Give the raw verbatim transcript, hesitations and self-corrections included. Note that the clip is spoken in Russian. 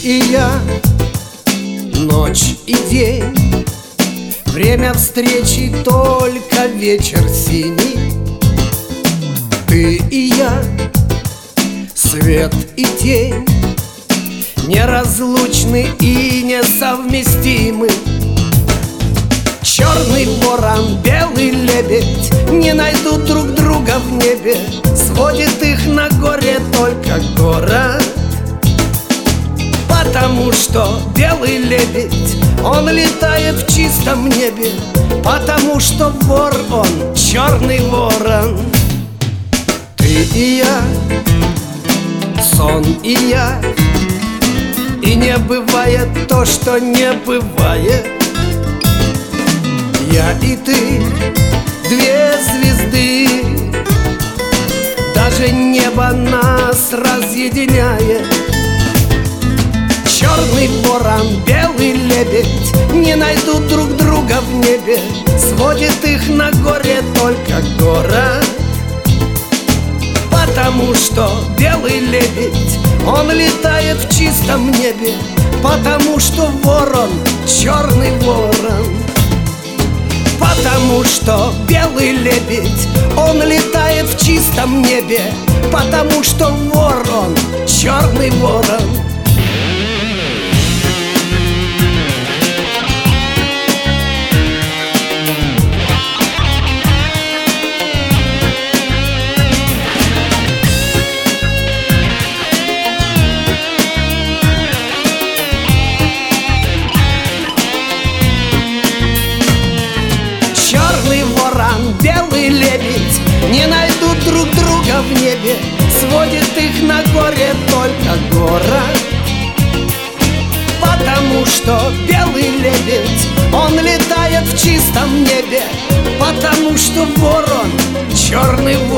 и я, ночь и день, время встречи только вечер синий. Ты и я, свет и тень, неразлучны и несовместимы. Черный ворон, белый лебедь не найдут друг друга в небе. Сводит их на горе только город. Потому что белый лебедь, он летает в чистом небе. Потому что вор он, черный ворон. Ты и я, сон и я, и не бывает то, что не бывает. Я и ты, две звезды, даже небо нас разъединяет. Черный ворон, белый лебедь не найдут друг друга в небе. Сводит их на горе только город. Потому что белый лебедь, он летает в чистом небе. Потому что ворон, черный ворон. Потому что белый лебедь, он летает в чистом небе. Потому что ворон, черный ворон. Белый лебедь не найдут друг друга в небе. Сводит их на горе только город. Потому что белый лебедь, он летает в чистом небе. Потому что ворон, черный ворон.